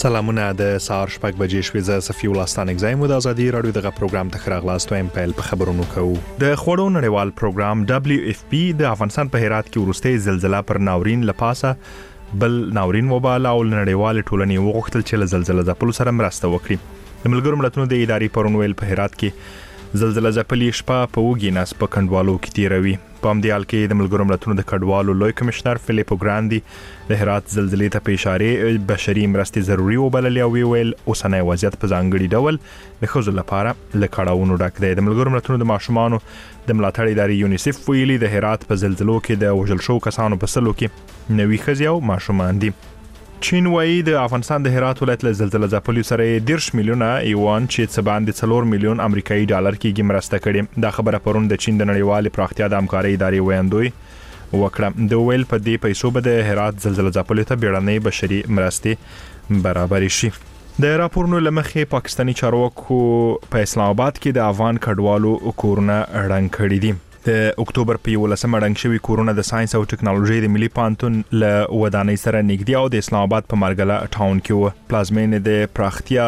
سلامونه د سهار شپږ بجې شوې زه صفي الله ستانک زایم د ازادي رادیو دغه پروګرام ته خراغلاست وایم پیل په خبرونو کوو د خوړو نړیوال پروګرام WFP د افغانستان په هرات کې ورستۍ زلزلہ پر ناورین لپاسه بل ناورین وبال او نړیوال ټولنې وغوښتل چې له زلزلې ځپلو سره مرسته وکړي د ملګرو ملتونو د ادارې پرون ویل په هرات کې زلزلہ ځپلي شپه په وګي ناس په کندوالو کې تیروي په همدې حال کې د ملګرو ملتونو د کډوالو لوی کمشنر فلیپو ګراندي د هرات زلزلې ته په اشاره بشري مرستې ضروري وبللې او ویل اوسنۍ وضعیت په ځانګړي ډول د ښځو لپاره له کړاوونو ډک دی د ملګرو ملتونو د ماشومانو د ملاتړ ادارې یونیسف ویلي د هرات په زلزلو کې د وژل شو کسانو په سلو کې 90 ښځې او ماشومان دي چین وايي د افغانستان د هرات ولایت له زلزلې ځپلو سره 10 میلیونه یوان چې څه باندې 4 میلیون امریکایي ډالر کېږي مرسته کړي دا خبره پرون د چین د نړیوال پراختیا د همکارۍ ادارې ویاندوی وکړه د ویل په دې پیسو به د هرات زلزلې ځپلو ته بیړنۍ بشري مرستې برابر شي د راپورونو لمخې پاکستانی چارواکو په اسلام آباد کې د افغان کډوالو کورونه اړنګ کړي دي د اکتوبر په 11مه رنګ شوی کورونه د ساينس او ټکنالوژي د ملي پانتون له ودانۍ سره نږدې او د اسلام آباد په مارګله ټاون کې و پلازمین د پراختیا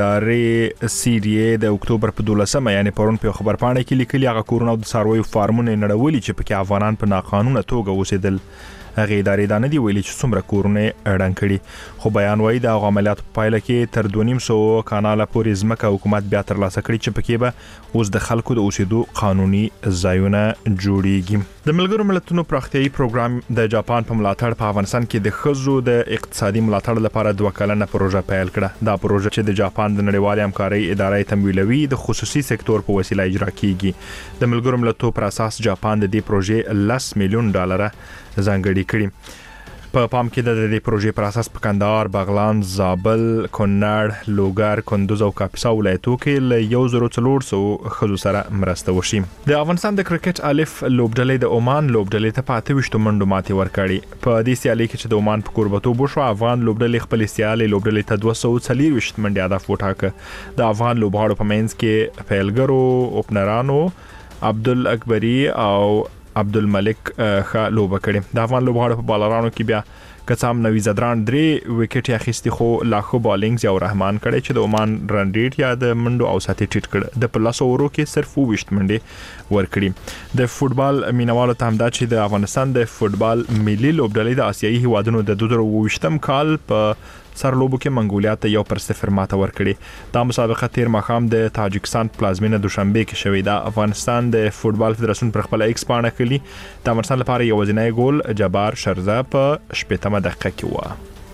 ادارې CDA د اکتوبر په 12مه یعنی پرون په خبر پاڼه کې لیکلي هغه کورونه د ساروي فارمونه نړولي چې پکې افغانان په ناقانونه توګه اوسېدل هغه ادارې دا نه دی ویلي چې څومره کورونه اړنګ کړي خو بیان وایي د عملیات په پایله کې تر 2.5 کاناله پورې ځمکه حکومت بیا ترلاسه کړي چې پکې به اوس د خلکو د اوسېدو قانوني ځایونه جوړیږي د ملګرو ملتونو پراختیایي پروګرام د جاپان په ملاتړ په افغانستان کې د ښځو د اقتصادي ملاتړ لپاره 2 کلنه پروژه پیل کړه دا پروژه چې د جاپان د نړیوال همکارۍ ادارې تمویلوي د خصوصي سکتور په وسیله اجرا کیږي د ملګرو ملتونو پر اساس جاپان د دې پروژې 10 میلیون ډالر ځانګړي کړي په پام کې د دې پروژې پر اساس په کندهار، بغلان، زابل، کونړ، لوګر، کندوز او کاپیسا ولایتو کې له 1400 ښځو سره مرسته وشي. د افغانستان د کرکټ الف لوبډلې د عمان لوبډلې ته 28 منډو ماتې ورکړې په دې سیالي کې چې د عمان په کوربتوب وشو افغان لوبډلې خپل سیالي لوبډلې ته 240 منډې هدف وټاکه د افغان لوبغاړو په منځ کې پیلګرو اوپنرانو عبدل اکبری او عبدالملک خا لوبه کړي د افغان لوبغاړو په بالرانو کې بیا کڅام نوی زدران 3 وکټ اخیستي خو لاخو بالینګ او رحمان کړي چې د عمان رن ریټ یا د منډو او ساتي ټیټ کړ د پلاس اورو کې صرف 20 منډې ورکړي د فوتبال مینوالو ته هم دا چې د افغانستان د فوتبال ملي لوبډلې د آسیایي هیوادونو د 2022م کال په سرلوبو کې منګولیا ته 1-0 ماته ورکړي دا مسابقه تیر مخام د تاجکستان پلازمینه دوشنبه کې شوې ده افغانستان د فوتبال فدراسیون پر خپل ایکس پاڼه کلی د افغانستان لپاره یو ځینای ګول جبار شرزه په 18مه دقیقه کې و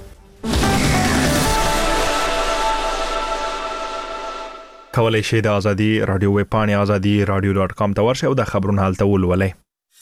کولای شئ د ازادي رادیو ویب پاڼه azadi.radio.com ته ورشئ او د خبرونو حالت ولولئ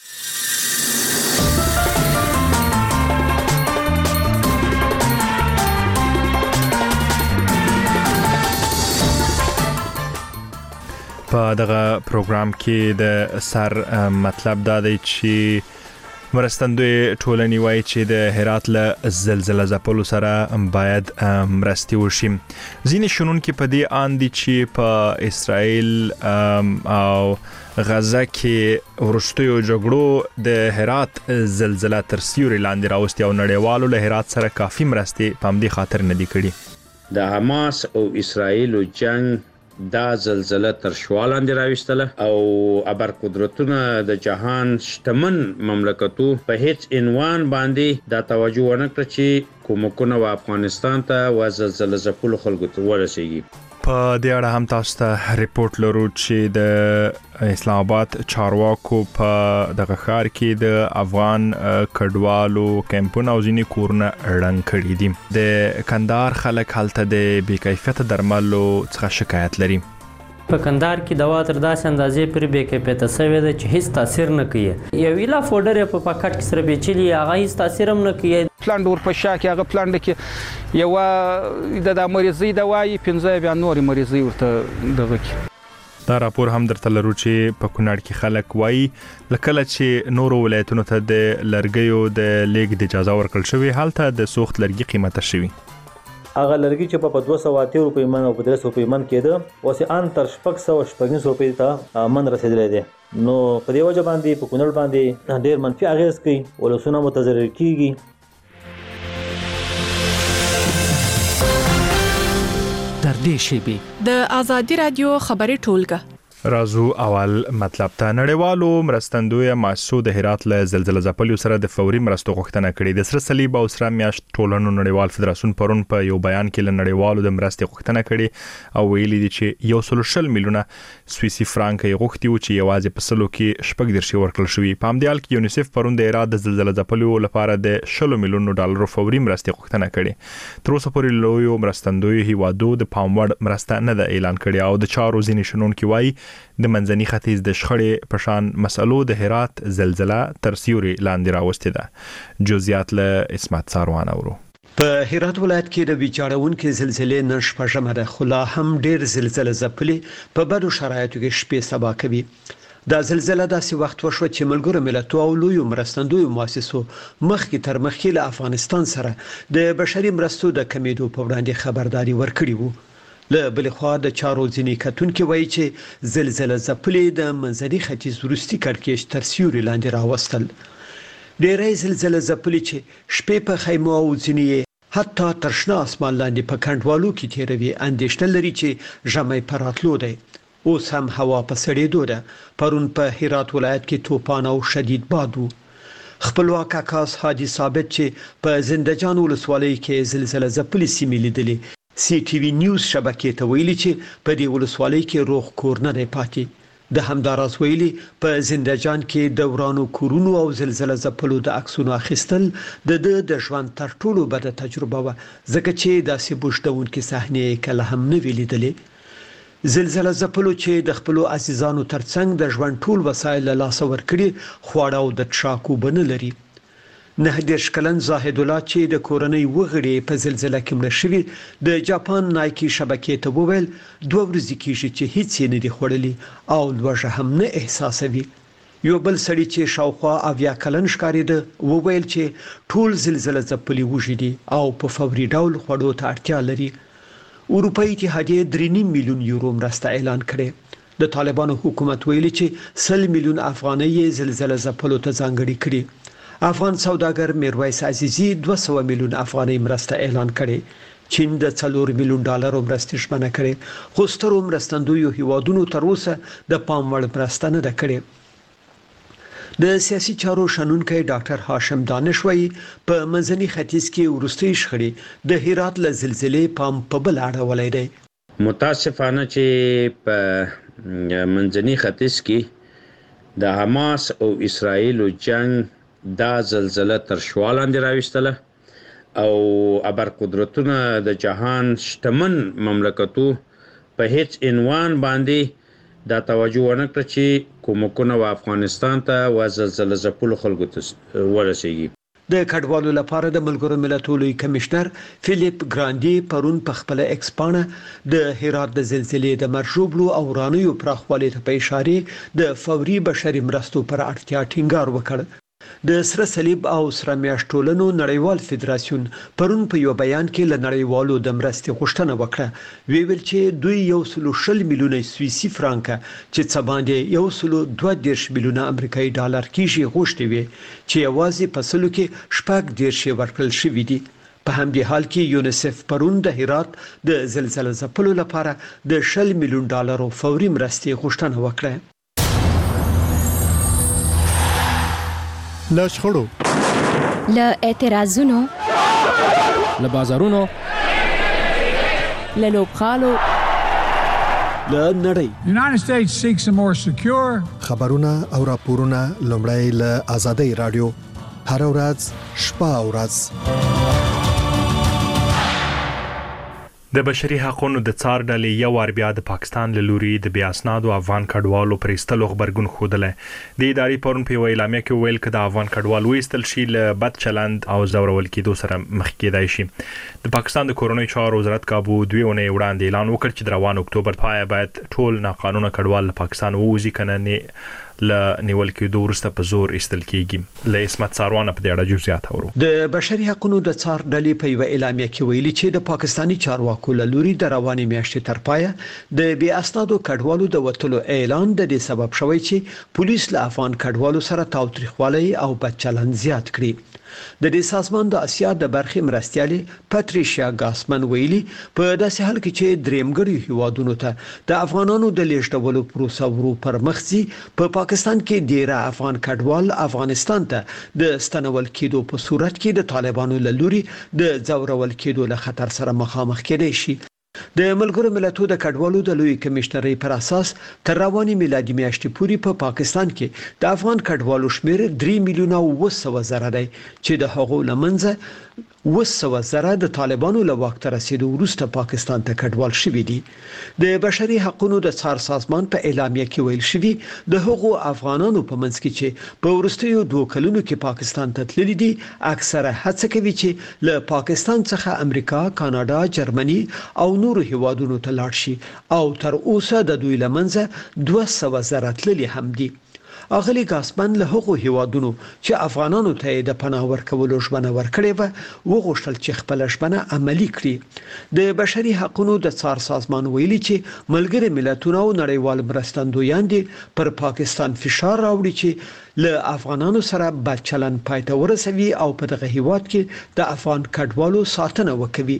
په دغه پروګرام کې د سر مطلب دا دی چې مرستندوی ټولنې وایي چې د هرات له زلزلې ځپلو سره باید مرستې وشي ځینې شنونکي په دې اند دي چې په اسرائیل او غزه کې ورستیو جګړو د هرات زلزلې تر سیوري لاندې راوستي او نړیوالو له هرات سره کافي مرستې په همدې خاطر نه دي کړي د حماس او اسرائیل جنگ دا زلزلہ تر شوالاندې راوستله او ابر قدرتونه د جهان شتمن مملکتو په هیڅ عنوان باندې دا توجه ونه کړ چې کومکونه و افغانستان ته و زلزلہ ځپلو خلکو ته ورسیږي په دې اړه هم تاسو ته ریپورت لرو چې د اسلام آباد چارواکو په دغه ښار کې د افغان کډوالو کمپونه او ځینې کورونه اړنګ کړي دي د کندهار خلک هلته د بې کیفیته درملو څخه شکایت لري په کندهار کې دوا تر داسې اندازې پورې بې کیفیته شوې ده چې هیڅ تاثیر نه کوي یو ایلا فوډر په پاکټ کې سره بیچلي هغه هیڅ تاثیر هم نه کوي پلاند ورپښا کې هغه پلاند کې یو د مریضي دوايي 15 بیا نور مریضي ورته دغه کې دا راپور هم درته لرو چې په کونړ کې خلک وایي لکه چې نورو ولایتونو ته د لرګیو د لیږد د اجازه ورکړل شوی هلته د سوخت لرګي قیمته شوی هغه لرګي چې په 280 روپۍ من او په 300 روپۍ من کېده اوس ان تر 600 روپۍ ته من رسیدلې ده نو په دې وجه باندې په کونړ باندې ډېر منفي اغیز کوي ولسونه متضرر کیږي دې شیبې د ازادي رادیو خبري ټولګه رازو اول مطلب ته نړیوالو مرستندوی مؤسسو د هرات له زلزلې ځپلو سره د فوري مرستو غوښتنه کړې د سره صلیب او سره میاشت ټولنو نړیوال فدراسیون پرون په یو بیان کې له نړیوالو د مرستې غوښتنه کړې او ویلي دي چې 140 میلیونه سویسي فرانک یې غوښتي و چې یوازې په سلو کې شپږ درشي ورکړل شوی په همدې حال کې یونیسف پرون د هرات د زلزلې ځپلو لپاره د 10 میلیونو ډالرو فوري مرستې غوښتنه کړې تر اوسه پورې لوی مرستندوی هیوادو د پاموړ مرسته نه ده اعلان کړې او د چارو ځینې شنونکو وايي د منځني ختیځ د شخړې په شان مسلو د هرات زلزلہ تر سیوري لاندې راوستې ده جزئیات له اسمت ساروان اورو په هرات ولایت کې د ویجاړونکو زلزلې نن شپږمه ده خو لا هم ډېر زلزلې ځپلې په بدو شرایطو کې شپې سبا کوي دا زلزلہ داسې وخت وشو چې ملګرو ملتونو او لوی مرستندوی مؤسسو مخکې تر مخکې له افغانستان سره د بشري مرستو د کمیدو په وړاندې خبرداري ورکړي وو له بل خوا د چارو ځینې کتونکو وایي چې زلزلې ځپلې د منځني ختیځ وروستي کړکېچ تر سیوري لاندې راوستل ډېرې زلزلې ځپلې چې شپې په خیمو او ځینې حتی تر شنه اسمان لاندې په کندوالو کې تیروي اندېښنه لري چې ژمي پر راتلو دی اوس هم هوا په سړېدو ده پرون په هرات ولایت کې طوفان او شدید باد و خپلواک عکاس حاجی ثابت چې په زنده‌جان ولسوالۍ کې زلزلې ځپلې سیمې لیدلې سی ټي وی نیوز شبکې ته ویلي چې په دې ولسوالۍ کې روغ کور نه دی پاتې د همداراز ویلي په زنده‌جان کې د ورانو کورونو او زلزلې ځپلو د عکسونو اخیستل د ژوند تر ټولو بده تجربه و ځکه چې داسې بوجدونکو صحنې کله هم نه ویلیدلې زلزلې ځپلو چې د خپل عزیزانو ترڅنګ د ژوند ټول وسایل له لاس ورکړي خواړه او د ټراکو بنه لري نه د شکلن زاهد الله چې د کورنۍ وغړي په زلزلې کې مړ شوی د جاپان نایکی شبکې ته وویل 2 ورځې کېږي چې هیڅ نه دی خوړلي او لوږه هم نه احساسوي یو بل سړی چې شاوخوا اویا کلن ښکارېده وویل چې ټول زلزلې ځپلي وژدي او په فوري ډول خوړو ته اړتیا لري اروپאי اتحادیه 3.5 میلیون یورو مرسته اعلان کړي د طالبانو حکومت ویلي چې 100 میلیون افغانۍ زلزلې ځپلو ته ځانګړي کړي افغان سوداګر میرویس عزیزی 200 میلیون افغانۍ مرسته اعلان کړي چین د 4 میلیون ډالرو مرسته ژمنه کړي خو سترو مرستندوی هیوادونو تر اوسه د پاموړ مرسته نه ده کړې د سیاسي چارو شنونکي ډاکټر هاشم دانش وایي په منځني ختیځ کې ورستي شخړې د هرات له زلزلې پام په بل اړولای دی متاسفانه چې په منځني ختیځ کې د حماس او اسرائیل جنگ دا زلزلہ تر شوالاندې راوستله او ابر قدرتونه د جهان شتمن مملکتو په هیڅ عنوان باندې دا توجه ورنکړه چې کومکونه و افغانستان ته و زلزلې ځپلو خلکو ته ورسیږي د کډوالو لپاره د ملګرو ملتونو لوی کمشنر فلیپ ګراندي پرون په خپل ایکس پاڼه د هرات د زلزلې د مرجوبلو او ورانیو پراخوالي ته په اشاره د فوري بشري مرستو پر اړتیا ټینګار وکړ د سره صلیب او سره میاشت ټولنو نړیوال فدراسیون پرون په یو بیان کې له نړیوالو د مرستې غوښتنه وکړه ویل چې دوی 140 میلیونه سویسي فرانک چې څه باندې 122 میلیونه امریکایي ډالر کېږي غوښتي وي چې یوازې په سلو کې شپږ دیرشي ورکړل شوی دي په همدې حال کې یونیسف پرون د هرات د زلزلې ځپلو لپاره د 10 میلیون ډالرو فوري مرستې غوښتنه وکړه لشخړو له اعتراضونو له بازارونو له لوبخالو له نړۍ United States seeks a more secure خبرونه او راپورونه لومړی له آزادۍ رادیو هر ورځ شپه او ورځ د بشري حقوقو د څار ډلې یو ور بیا د پاکستان له لوري د بیا اسنادو افغان کډوالو پرېستلو خبرګون خوده د ادارې پرون په اعلامیه کې ویل کړه د افغان کډوالو وېستل شي له بد چلند او زورول کېدو سره مخ کېدای شي د پاکستان د کورونی چارو وزارت کابو 2 اونۍ وړاندې اعلان وکړ چې د روان اکتوبر پای باید ټول ناقانونه کډوال له پاکستان ووځي کنه نه ل نیول کېدو وروسته په زور ایستل کېږي له اسمت ساروان په دې اړه جزئیات اورو د بشري حقوقو د څار ډلې په یو اعلامیه کې ویلي چې د پاکستاني چارواکو له لوري د روانې میاشتې تر پایه د بیا اسنادو کډوالو د وټلو اعلان د دې سبب شوی چې پولیس له افغان کډوالو سره تاوتریخوالي او بد چلند زیات کړي د دې سازمان د اسیا د برخې مرستیالي پاتریشیا ګاسمن ویلي په داسې حال کې چې درېمګړي هیوادونو ته د افغانانو د لیږدولو پروسه ورو پر مخ ځي په پاکستان کې ډیره افغان کډوال افغانستان ته د ستنول کېدو په صورت کې د طالبانو له لوري د ځورول کېدو له خطر سره مخامخ کېدای شي. د ملګرو ملتونو د کډوالو د لوی کمشنرۍ پر اساس تر رواني میلادي میاشتې پورې په پاکستان کې د افغان کډوالو شمېر 3,900,000 دی چې د هغو لمنځه 200,000 د طالبانو له واک ته رسیدو وروسته پاکستان ته کډوال شوي دي. د بشري حقوقو د څار سازمان په اعلامیه کې ویل شوی د هغو افغانانو په منځ کې چې په وروستیو 2 کلونو کې پاکستان ته تللي دي اکثره هڅه کوي چې له پاکستان څخه امریکا، کاناډا، جرمني او نورو هیوادونو ته لاړ شي او تر اوسه د دوی لمنځه 200,000 تللي هم دي. اغلی ګاسمن له هغو هیوادونو چې افغانانو ته د پناه ورکولو ژمنه ورکړې و وغوښتل چې خپل ژمنه عملي کړي. د بشري حقوقو د څار سازمان ویلي چې ملګري ملتونه او نړیوال مرستندویان دي پر پاکستان فشار راوړي چې له افغانانو سره بد چلند پای ته ورسوي او په دغه هیواد کې د افغان کډوالو ساتنه وکوي.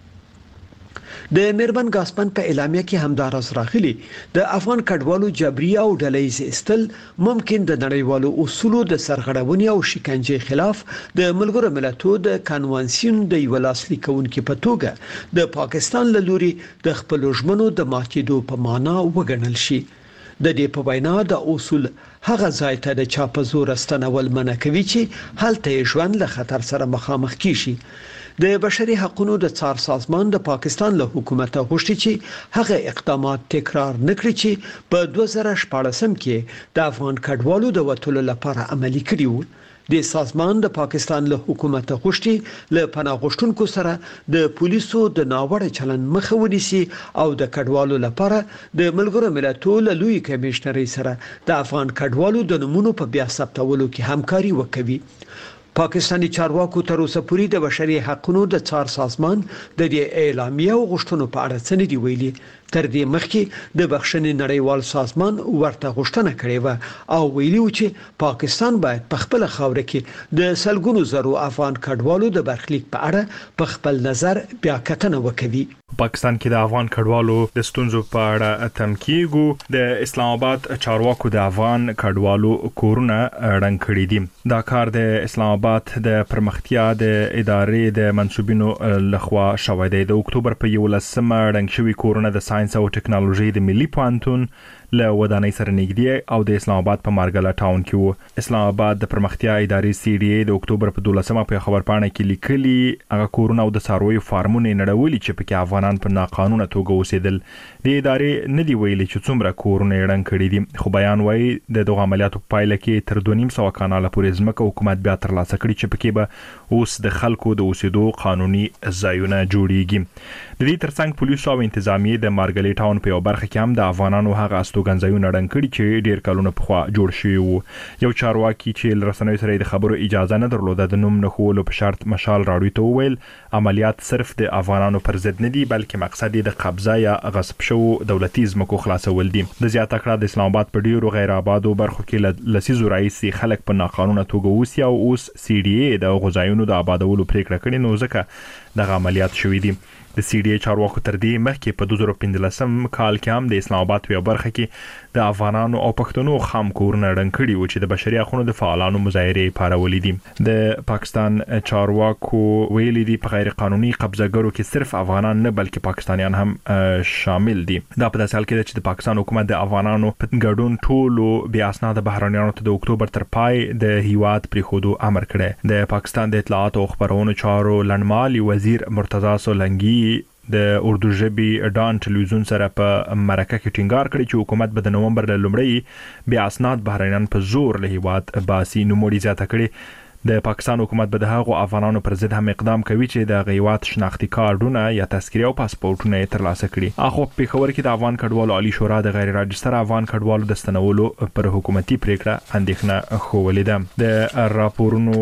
د میرمن ګاسپن په اعلامیه کې همداراز راغلي د افغان کډوالو جبري او ډلهیز استل ممکن د نړیوالو اصولو د سرغړونې او شکنجې خلاف د ملګرو ملتونو د کنوانسیون د یو لاسلیک کوونکې په توګه د پاکستان له لوري د خپل ژمنو د ماتېدو په معنا وګڼل شي. د دې په وینا د اصول هغه ځای ته د چا په زور استنول منع کوي چې هلته ژوند له خطر سره مخامخ کیږي. د بشري حقوقو د څار سازمان د پاکستان له حکومت غوښتي چې هغه اقدامات تکرار نکړي چې په 2014 کې د افغان کډوالو د وټولو لپاره عملي کړي وو. د سازمان د پاکستان له حکومت غوښتي له پناه غوښتونکو سره د پولیسو د ناوړه چلند مخه ونیسي او د کډوالو لپاره د ملګرو ملتونو له لوی کمشنرۍ سره د افغان کډوالو د نمونو په بیا ثبتولو کې همکاري وکوي. پاکستاني چارواکو تر اوسه پورې د بشري حقوقو د څار سازمان د دې اعلامیه او غوښتنو په اړه څه نه دی ویلي. تر دې مخکې د بخښنې نړیوال سازمان ورته غوښتنه کړې و او ویلي و چې پاکستان باید په خپل خاوره کې د سلګونو زرو افغان کډوالو د برخلیک په اړه په خپل نظر بیا کتنه وکړي. پاکستان کې د افغان کډوالو د ستونزو په اړه تمکیګو د اسلام آباد چارواکو د افغان کډوالو کورونه رنګ کړي دي. دا کار د اسلام آباد د پرمختیا د ادارې د منسوبینو لخوا شوی دی. د اکتوبر په 11 رنګ شوی کورونه د ساينس او ټکنالوژي د ملي پوهنتون له ودانۍ سره نږدې او د اسلام آباد په مارګلا ټاون کې وو. اسلام آباد د پرمختیا ادارې CDA د اکتوبر په 12 په خبرپاڼه کې لیکلي هغه کورونه او د څارویو فارمونه نړولي چې پکې افغانان په ناقانونه توګه اوسېدل. د ادارې نه دی ویلي چې څومره کورونه رنګ کړي دي، خو بیان وایي د دغه عملیاتو په پایله کې تر 2.5 کاناله پورې ځمکه حکومت بیا ترلاسه کړي چې پکې به اوس د خلکو د اوسېدو قانوني ځایونه جوړیږي. د دې ترڅنګ پولیسو او انتظامیه د مارګلی ټاون په یو برخه کې هم د افغانانو هغه استوګنځایونه رنګ کړي چې ډیر کلونه پخوا جوړ شوي وو. یو چارواکي چې رسنیو سره د خبرو اجازه نه درلوده د نوم نه خولو په شرط مشال راډیو ته وویل عملیات صرف د افغانانو پر ضد نه دي بلکې مقصد یې د قبضه یا غصب شوو دولتي ځمکو خلاصول دي. د زیاته کړه د اسلام آباد په ډیرو غیر آبادو برخو کې لسیزو راځي خلک په ناقانونه توګه اوسي او اوس CDA د غوځایونو د آبادولو پریکړه کړې نو ځکه دغه عملیات شوي دي. د CDA چارواکو تر دې مخکې په 2015 کال کې هم د اسلام آباد په برخه کې د افغانانو او پښتنو خام کورونه رنګ کړي و چې د بشري حقوقو د فعالانو مظاهره پارولې دي. د پاکستان چارواکو ویلي دي په غیر قانوني قبضهګرو کې صرف افغانان نه بلکې پاکستانیان هم شامل دي. دا په داسې حال کې چې د پاکستان حکومت د افغانانو په ګډون ټولو بیا اسناد بهرانيانو ته د اکتوبر تر پای د هیواد پریښودو امر کړی. د پاکستان د اطلاعات او خبرونو چارو لنډمالي وزیر مرتضی سولنګي د اردو ژبې ډان ټلویزیون سره په مرکه کې ټینګار کړی چې حکومت به د نومبر لومړی بیا اسناد بهرانيان په زور له هیواد باسي. نو موري زیاته کړی د پاکستان حکومت به د هغو افغانانو پر ضد هم اقدام کوي چې د غیوات شناختی کارتونه یا تذکره او پاسپورتونه ترلاسه کړي. اخو په خبر کې د افغان کډوالو عالی شورا د غیر راجستر افغان کډوالو د ستنولو پر حکومتي پریکړه اندېښنه خوولې ده. د راپورونو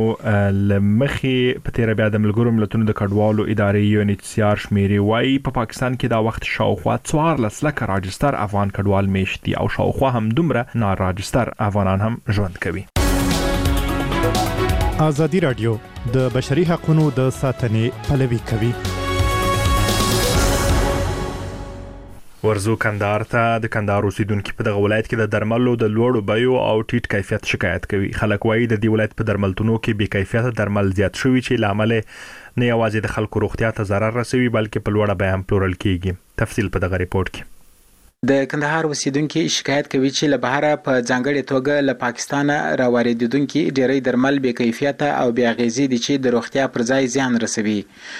لمخې په تیر بیا د ملګرو ملتونو د کډوالو ادارې UNHCR شمیرې وايي په پاکستان کې دا وخت شاوخوا 14 لکه راجستر افغان کډوال میشتي او شاوخوا هم دومره ناراجستر افغانان هم ژوند کوي. آزادی رادیو د بشري حقوقو د ساتنې پلوي کوي. ورزو کندهار ته د کندهار اوسیدونکو په دغه ولایت کې د درملو د لوړو بیو او ټیټ کیفیت شکایت کوي. خلک وایي د دې ولایت په درملتونو کې بې کیفیت درمل زیات شوي چې لامل نه یوازې د خلکو روغتیا ته ضرر رسوي بلکې په لوړه بیه هم پلورل کیږي. تفصیل په دغه ریپورت کې. د کندهار اوسیدونکو شکایت کوي چې له بهره په ځانګړي توګه له پاکستان راوړیدونکو ډېری درمل بې کیفیت او بې اغیزې دي چې د روغتیا پر ځای زیان رسوي.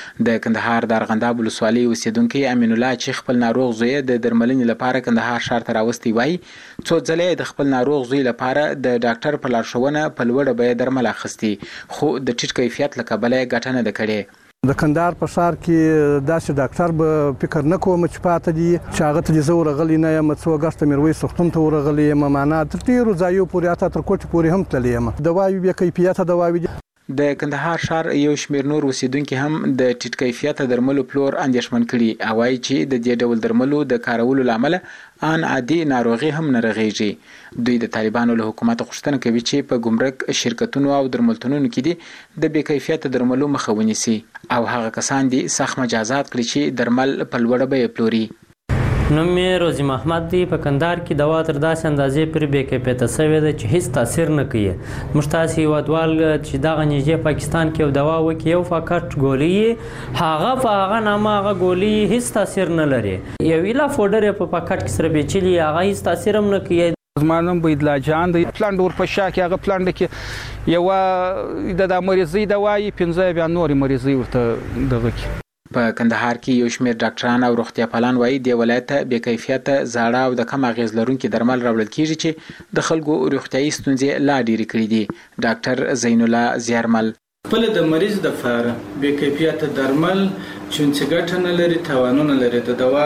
د کندهار د ارغنداب ولسوالۍ اوسیدونکو امین الله چې خپل ناروغ زوی د درملنې لپاره کندهار ښار ته راوستي وای څو ځله د خپل ناروغ زوی لپاره د ډاکټر په لارښوونه په لوړه بیه درمل اخیستي خو د ټیټ کیفیت له کبله ګټه نه ده کړې. د کندهار په ښار کې داسې ډاکټر به فکر نه کوم چې پاته دي چې هغه ته زه ورغلی نه یم څو اګست میرویس روغتون ته ورغلی یم معنا تر ډیرو ځایو پورې اته تر کوټې پورې هم تللی یم. دواوې بې کیفیته دواوې دي. د کندهار ښار یو شمېر نور اوسیدونکو هم د ټیټ کیفیته درملو پلور اندېښمن کړي او وايي چې د دې ډول درملو د کارولو لامل ان عادي ناروغي هم نه رغېږي. دوی د طالبانو له حکومت غوښتنه کوي چې په ګمرک شرکتونو او درملتونونو کې دي د بې کیفیته درملو مخه ونیسي او هغه کسان دي سخت مجازات کړي چې درمل په لوړه بیه پلوري. نوم مې روزي محمد دی. په کندهار کې دوا تر داسې اندازې پورې بې کیفیته شوې ده چې هیڅ تاثیر نه کوي. موږ تاسې هیوادوال چې دغه نږدې پاکستان کې یو دوا وکړي یو فقط ګولۍ هغه په هغه نامه هغه ګولۍ هیڅ تاثیر نه لري. یو ایلا فوډر یې په پاکټ کې سره بیچلي هغه هیڅ تاثیر هم نه کوي. زما نوم بيدلا جان دی. پلاند ور په شا کې هغه پلاند کې یو د مریضي دوايي 15 بیا نور مریضي ورته دغه کې. په کندهار کې یو شمېر ډاکټران او روغتیا پالان وایي د ولایت بې کیفیته زاړه او د کم اغیز لرونکو درمل راوړل کیږي چې د خلکو روغتیايي ستونزې لا ډېرې کړې دي. ډاکټر زین الله زیارمل خپل د مریض د فاره بې کیفیته درمل چې ګټه نه لري تاوانونه لري. د دوا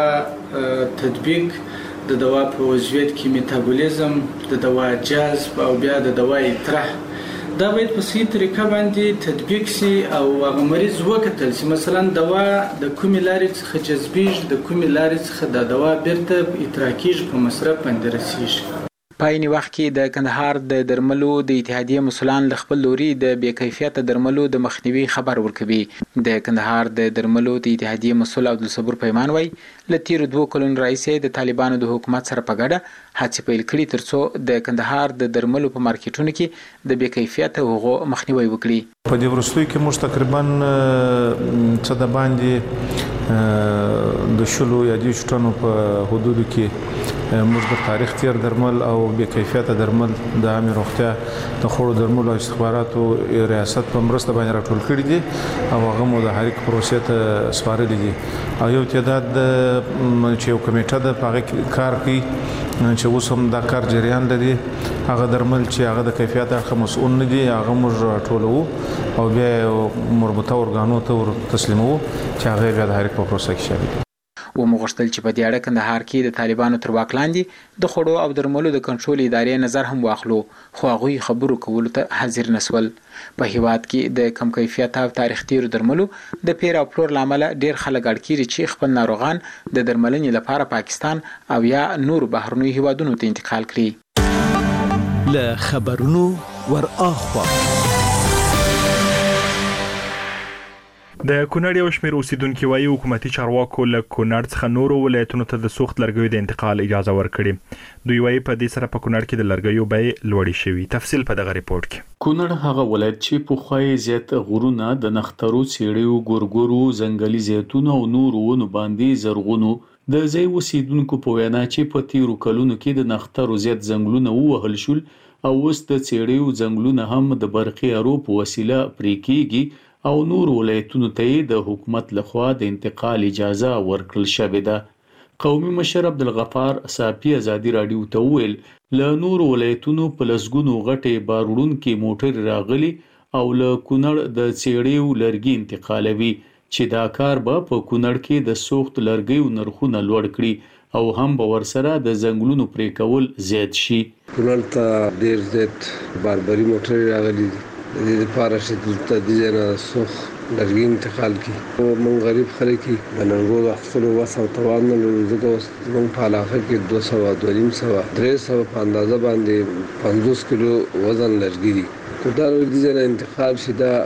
تطبیق د دوا په وضعیت کې میتابولیزم د دوا جذب او بیا د دوا اطراح دا باید په صحیح طریقه باندې تطبیق شي او هغه مریض وکتل شي. مثلا دوا د کومې لارې څخه جذبیږي د کومې لارې څخه د دوا بیرته اطراح کیږي په مصرف باندې رسیږي. په عین وخت کې د کندهار د درملو د اتحادیې مسولان له خپل لوري د بې کیفیته درملو د مخنیوي خبر ورکوي. د کندهار د درملو د اتحادیې مسول عبدالصبور پیمان وایي له تیرو 2 کلونو راهیسې د طالبانو د حکومت سره په ګډه هڅې پیل کړي ترڅو د کندهار د درملو په مارکیټونو کې د بې کیفیته هغو مخنیوي وکړي. په دې وروستیو کې موږ تقریبا څه د باندې د شلو یا 10 ټنو په حدودو کې موږ د تاریخ تیر درمل او بې کیفیته درمل د عامه روغتیا د خوړو درملو او استخباراتو ریاست په مرسته باندې راټول کړي دي او هغه مو د حریک پروسې ته سپارلي دي او یو تعداد چې یو کمیټه د هغه کار کوي چې اوس هم دا کار جریان لري. هغه درمل چې هغه د کیفیت اړخ مسؤل نه دي هغه موږ ټولو او بیا مربوطه ارګانو ته تسلیمو چې هغه بیا د حریک په پروسه کې شامل دي. و مغشتل چې په دې اړه کندهار کې د طالبانو تر واک لاندې د خوړو او درملو د کنټرول ادارې نظر هم واخلو خو هغه خبرو کولو ته حاضر نسول. په هیواد کې د کم کیفیت او تاریخ تیر درملو د پیر او پلور لامل ډیر خلک اړکیږي چې خپل ناروغان د درملنې لپاره پاکستان او یا نور بهرنی هیوادونو ته انتقال کړي. له خبرونو ور اخوا د کونړ یو شمېر اوسیدونکو وايي حکومتي چارواکو له کونړ څخه نورو ولایتونو ته د سوخت لرګیو د انتقال اجازه ورکړي. دوی وايي په دې سره په کونړ کې د لرګیو بیې لوړې شوي. تفصیل په دغه ریپورت کې. کونړ هغه ولایت چې په خوای زیات غرونه د نخترو سیړیو ګورګورو ځنګلي زیتونو او نورو ونو باندې زرغونو د ځای اوسیدونکو په وینا چې په تیرو کلونو کې د نخترو زیات ځنګلونه ووهل شول او اوس د سیړیو ځنګلونه هم د برقي ارو په وسیله پرې کېږي او نور ولایتونو ته د حکومت لخوا د انتقال اجازه ورکړل شوې ده. قومي مشر عبدالغفار صافي ازادي رادیو ته ویل له نور ولایتونو په لسګونو غټې باروړونکو موټر راغلي او له کونړ د سیړیو لرګي انتقالوي چې دا کار به په کونړ کې د سوخت لرګیو نرخونه لوړ کړي او هم به ورسره د ځنګلونو پرې کول زیات شي. کونړ ته ډیر زیات باربري موټر راغلي د دې لپاره چې د دې نه سوخ لرګي انتقال کی او من غریب خلک د ننګو اخلو وسو توان نه زګو موږ په علاقه کې 200 300 په اندازه باندې 50 کیلو وزن لرګي دي. دا لرګي نه انتقال شي دا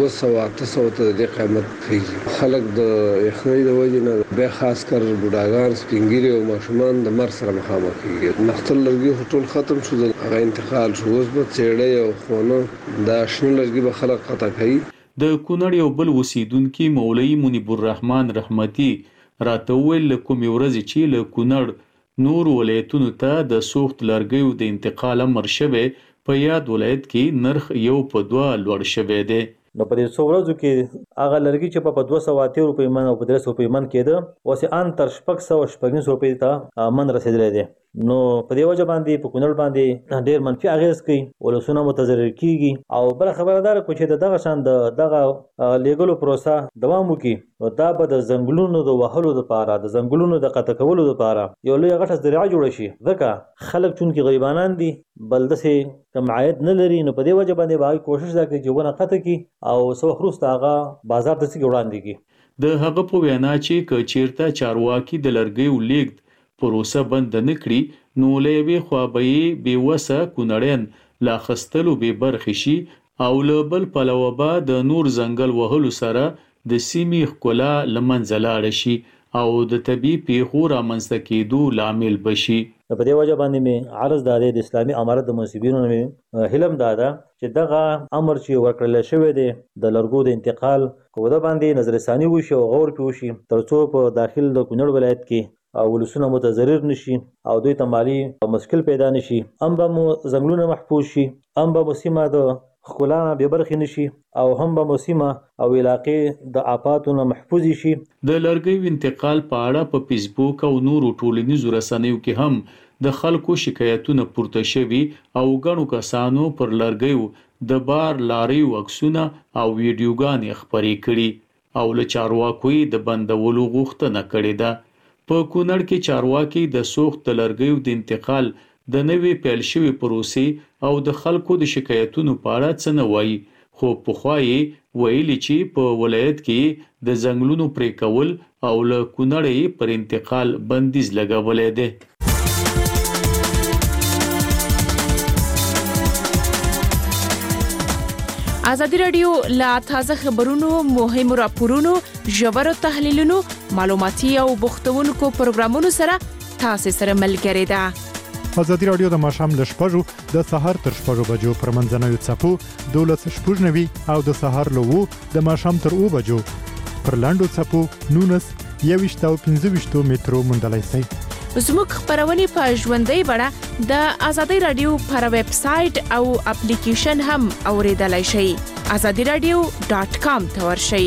200 ته د قیمت کیږي. خلک د یخنۍ د وجې نه به خاص کر بوډاګان سپینګیري او ماشومان د مر سره مخامخ کیږي. نختل لرګي ټول ختم شو، هغه انتقال شو. اوس به چېړې او خونه دا شنو لرګي به خلک قطع کوي. د کونړ یو بل اوسیدونکي مولوي منیب الرحمن رحمتي راته وویل له کومې ورځې چې له کونړ نور ولایتونو ته د سوخت لرګیو د انتقال امر شوی، په یاد ولایت کې نرخ 1 په 2 لوړ شوی دی. نو په دې څو ورځو کې هغه لرګي چې په 280 روپۍ من او په 300 روپۍ من کېده اوس ان تر 650 روپۍ ته من رسیدلی دی. نو په دې وجه باندې په کونړ باندې ډېر منفي اغیز کوي، ولسونه متضرر کیږي. او بل خبردار کو چې دغه شان دغه لیګلو پروسه دوام وکړي نو دا به د ځنګلونو د وهلو لپاره، د ځنګلونو د قطع کولو لپاره یو لوی غټه ذریعه جوړ شي. ځکه خلک چونکې غریبانان دي، بل داسې کم عاید نه لري، نو په دې وجه باندې به کوشش دا کوي چې ونه قطع کړي او څه وخت وروسته هغه بازار ته وړاندې کړي. د هغه په وینا چې که چیرته چارواکي د لرګیو لیږد پروسه بند نه کړي نو له یوې خوا به یې بېوسه کونړیان لا اخیستلو بې برخې شي او له بل پلوه به د نور ځنګل وهلو سره د سیمې ښکلا له منځه لاړه شي او د طبیعي پیښو رامنځته کېدو لامل به شي. په دې وجه باندې مې عرض دا دی د اسلامي امارت د منصبینو نه هیلم دا ده چې دغه امر چې ورکړل شوی دی د لرګو د انتقال په وده باندې نظر ثاني وشي او غور پې وشي تر څو په داخل د کونړ ولایت کې او ولسونه متضرر نشي او دوی ته مالي مشکل پیدا نشي. هم به مو ځنګلونه محفوظ شي، هم به مو سیمه د ښکلا نه بې برخې نشي او هم به مو سیمه او علاقې د آفاتو نه محفوظ شي. د لرګیو انتقال په اړه په فیسبوک او نورو ټولنیزو رسنیو کې هم د خلکو شکایتونه پورته شوي او ګڼو کسانو پر لرګیو د بار لاریو عکسونه او ویډیوګانې خپرې کړي او له چارواکو د بندولو غوښتنه کړې ده. په کونړ کې چارواکي د سوخت د لرګیو د انتقال د نوې پیل شوې پروسې او د خلکو د شکایتونو په اړه څه نه وایي، خو پخوا یې ویلي چې په ولایت کې د ځنګلونو پرې کول او له کونړ پر انتقال بندیز لګولی دی. ازادي راډیو لا تازه خبرونو، مهمو راپورونو، ژورو تحلیلونو، معلوماتي او بوختونکو پروګرامونو سره تاسو سره ملګری ده. ازادي راډیو د ماښام ل 6:00 د سهار تر 6:00 بجو پر منځنوي څپو 12:90 او د سهار له 2 د ماښام تر 2 بجو پر لاندو څپو 19 او 15 مترو مندلای شي. زموږ خبرونه په ژوندۍ بڼه د ازادي راډیو پر ویب سټ او اپلیکیشن هم اوریدلای شئ. azadiradio.com ته ورشئ.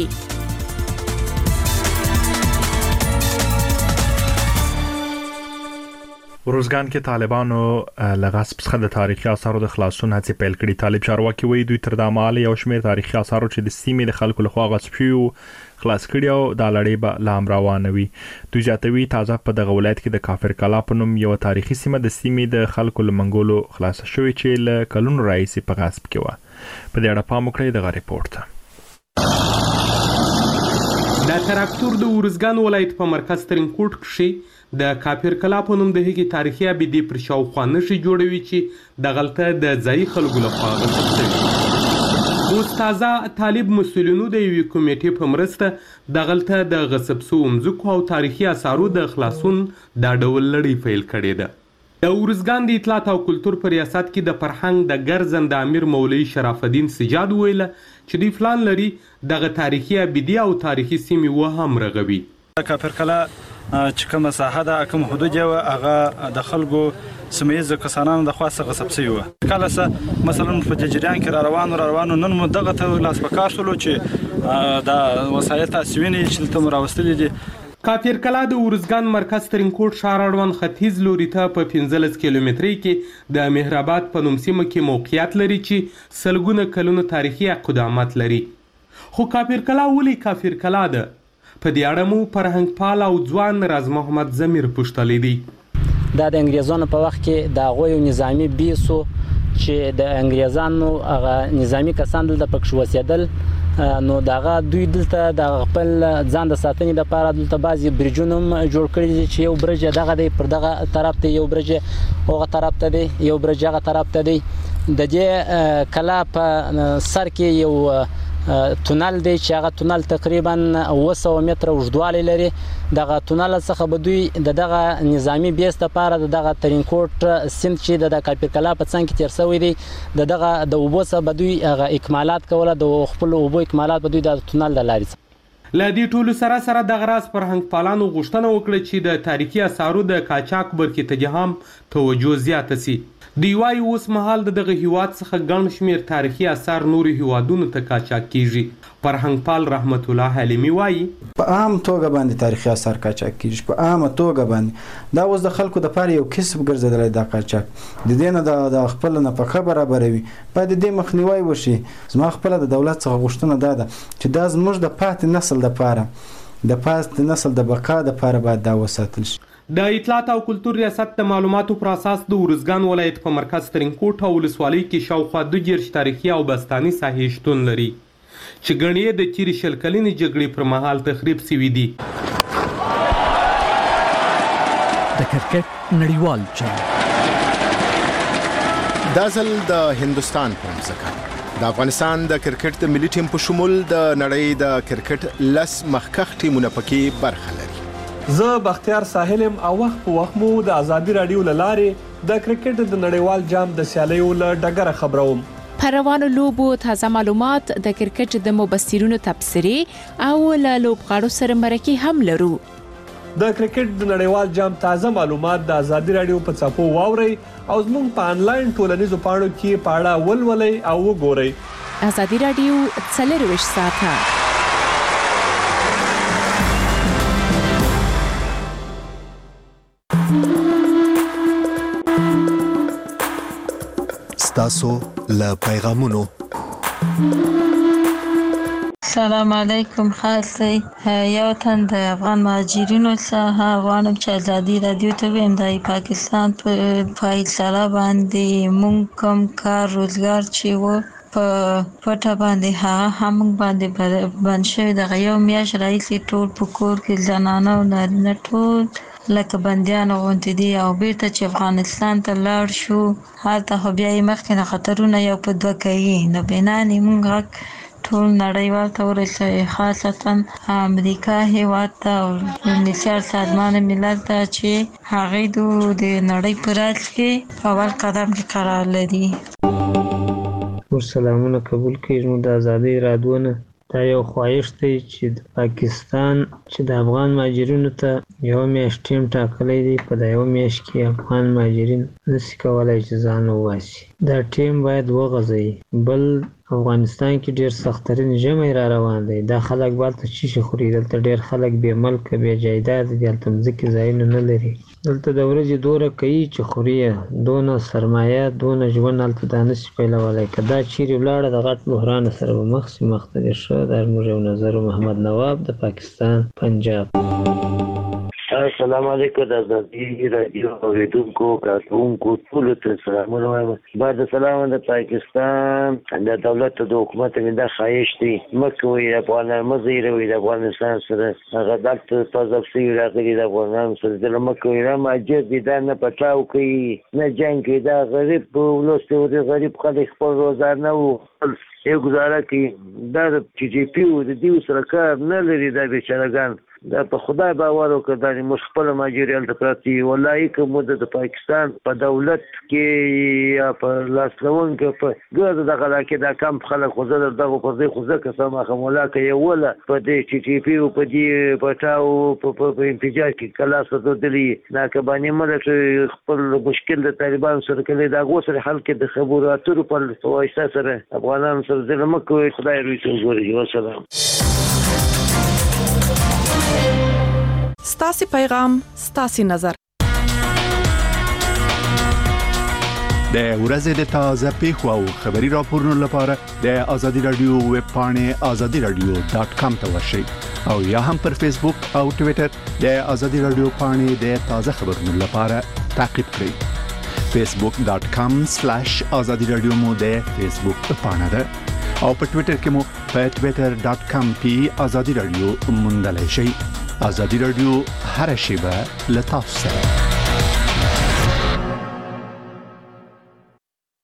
روزګان کې طالبانو لغصب څخه د تاریخي آثارو د خلاصون هڅې پیل کړې. طالب چارواکي وایي دوی تر دماله یو شمېر تاریخي آثارو چې د سیمې د خلکو لخوا غصب شوي خلاص کړي او د لړۍ به لام روانه وي. دوی زیاتوي تازه په دغه ولایت کې د کافر کلا په نوم یو تاریخي سیمه د سیمې د خلکو له منګولو خلاص شوې چې له کلونو راهیسې په غصب کې وه. په دې اړه پام وکړئ دغه ریپورت ته. د تراکتور د ورزګان ولایت په مرکز ترینکوټ کې د کافر کلا په نوم د هغې تاریخي ابدي پر شاوخوا نښې جوړوي چې دغلته د ځایي خلکو لخوا غصب شوي. اوس تازه طالب مسؤلینو د یوې کمیټې په مرسته دغلته د غصب شوو مځکو او تاریخي اثارو د خلاصون دا ډول لړۍ پیل کړې ده. د ورزګان د اطلاعات او کلتور په ریاست کې د فرهنګ د ګرځنده امیر مولوي شرف الدین سجاد ویله چې دوی پلان لري دغه تاریخي ابدي او تاریخي سیمې وهم رغوي. کافر کلا چې کومه ساحه ده، کوم حدود یې وه، هغه د خلکو سیمه ییزو کسانانو د خوا څخه غصب شوي وه. کله څه مثلا په جریان کې را روانو نن مو دغه ته لاس په کار شولو چې د وسایل تاسې وینئ چې دلته مو راوستلي دي. کافر کلا د ورزګان مرکز ترینکوټ ښار اړوند ختیځ لوري ته په 15 کیلومترۍ کې د مهرآباد په نوم سیمه کې موقعیت لري چې سلګونه کلونو تاریخي قدامت لري. خو کافر کلا ولې کافر کلا ده؟ په دې اړه مو فرهنګ پال او ځوان راز محمد زمیر پوښتلی دی. دا د انګریزانو په وخت کې د هغوی نظامي بیسو چې د انګریزانو هغه نظامي کسان دلته پکښ اوسېدل، نو دغه دوی دلته د خپل ځان د ساتنې لپاره دلته بعضې برجونه هم جوړ کړي دي چې یو برج دغه دی پر دغه طرف ته، یو برج هغه طرف ته دی، یو برج هغه طرف ته دی، د دې کلا په سر کې یو تونل دی چې هغه تونل تقریبا 200 متره اوږدوالی لري. دغه تونل څخه به دوی دغه نظامی بیس لپاره دغه ترینکوټ سیند چې د کاپیر کلا په څنګ کې تیر شوی دی دغه د اوبو څخه به دوی هغه اکمالات کوله، د خپل اوبو اکمالات به دوی د تونل د لارې له دې ټولو سره دغه راز فرهنګ پالانو غوښتنه وکړه چې د تاریخي اثارو د قاچاق برخې ته هم توجه زیاته سي. دوی وايي اوس مهال دغه هیواد څخه ګڼ شمېر تاریخي اثار نورو هیوادونو ته قاچاق کیږي. فرهنګ پال رحمت الله حلیمي وايي په عام توګه باندې تاریخي اثار قاچاق کیږي، په عامه توګه باندې دا اوس د خلکو د پاره یو کسب ګرځیدلی دا قاچاق. د دې نه د خپل نفقه برابروي، باید د دې مخنیوی وشي. زما خپل د دولت څخه غوښتنه ده چې دا زموږ د پاتې نسل لپاره د پاتې نسل د بقا لپاره باید دا وساتل شي. د اطلاعات او کلتور ریاست د معلوماتو پر اساس د ارزګان ولایت په مرکز ترینکوټ او ولسوالۍ کې شاوخوا 22 تاریخي او بستاني ساحې شتون لري چې ګڼې د تیرې شل کلنې جګړې پر مهال تخریب شوي دي. د کرکټ نړیوال جام دا ځل د هندستان په مځکه د افغانستان د کرکټ د ملي ټیم په شمول د نړۍ د کرکټ 10 مخکښ ټیمونه پکې برخه لري. زه بختیار ساحلم او وخت په وخت مو د ازادي رادیو لارې د کرکټ د نړیوال جام د سیالیو له ډګره خبروم. پر روانو لوبو تازه معلومات، د کرکټ د مبصرینو تبصرې او له لوبغاړو سره مرکې هم لرو. د کرکټ د نړیوال جام تازه معلومات د ازادي رادیو په څاپو واورئ او زموږ په انلاین ټولنیزو پاڼو کې پاړه ولولئ او وګورئ. ازادي رادیو 24 ساعته. ستاسو له پیغامونو. سلام علیکم. خاصی یو تن د افغان مهاجرینو څخه غواړم چې ازادي رادیو ته ویم د پاکستان په فیصله باندې مونږ کوم کار روزګار چې و په پټه باندې هغه هم باندې بند شوی. دغه یو میاشت راهیسې ټول په کور کې زنانه او نارینه ټول لکه بندیان غونډې دي او بیرته چې افغانستان ته لاړ شو هلته خو بیا یې مخکې نه خطرونه یو په دوه کوي. نو بنانې مونږ غږ ټول نړیوال ته ورسوي، خاصتا امریکا هیواد ته او یونیسیف سازمان ملل ته چې هغوی د نړۍ په راز کې اول قدم کې قرار لري. سلامونه قبول کړئ. زموږ د ازادۍ رادیو نه دا یو خواهش دی چې د پاکستان چې د افغان مهاجرینو ته یو میاشت ټیم ټاکلی دی، په دا یو میاشت کې افغان مهاجرین نشي کولی چې ځان وباسي. دا ټیم باید وغځوي. بل افغانستان کې ډیر سخترین ژمی را روان دی. دا خلک بالته چی خوري، دلته ډیر خلک بې ملکه بې جایداد دي، هلته مځکې ځایونه نه لري. دلته د ورځې دوره کوي چې خوري، دونه سرمایه دونه ژوند هلته دا نشي پیلولی. که دا چیرې ولاړه د غټ بحران سره به مخ شي. مخ ته دې ښه. دا زموږ یو نظر محمد نواب د پاکستان پنجاب. السلام علیکم. د ازادي رادیو اوریدونکو کارکونکو ټولو ته سلامونه وایم. بعد سلام د پاکستان د دولت د حکومت مې دا خواهش دی مکه وي افغانان مزیروي د افغانستان سره هغه دلته تازه شوي راغلي د افغانانو سره د مکه وي را ماجر دي دا نه پټاو کوي نه جنګ کوي. دا غریب ولس دی، غریب خلک خپل روزانه یو گزاره کوي. دا د چې جی پی د دې سره کار نه لري. دا بیچارهګان دا په خدای باور وکړه دا موږ خپل ماجریال ته پراتی ولای کوم د پاکستان په دولت کې یا په لاسلون کې په ګرځ دغه لکه دا کم خلک خو زه دغه په دې خو زه قسمه خمولا کې ولا په دې چې ټي پی په دې پټاو په انفجار کې کلا څه دلی دا کبانی مله خپل مشکل د طالبان سره کې دا غوسه حل کې د خبرو اترو په واسطه سره افغانان سره د مکه خدای روي ته ګوري. والسلام. ستاسي پیغام ستاسي نظر. د ورځې د تازه پیښو او خبري راپورونو لپاره د ازادي رادیو ویب پاڼې azadiradio.com ته ورشئ او یا هم پر فیسبوک او ټوئیټر د ازادي رادیو پاڼې د تازه خبرونو لپاره تعقیب کړئ. facebook.com/azadiradio مو د فیسبوک پاڼه ده او په ټوئیټر کې مو په twitter.com/azadiradio موندلای شئ. ازادي رادیو هر شیبه له تاسو سره.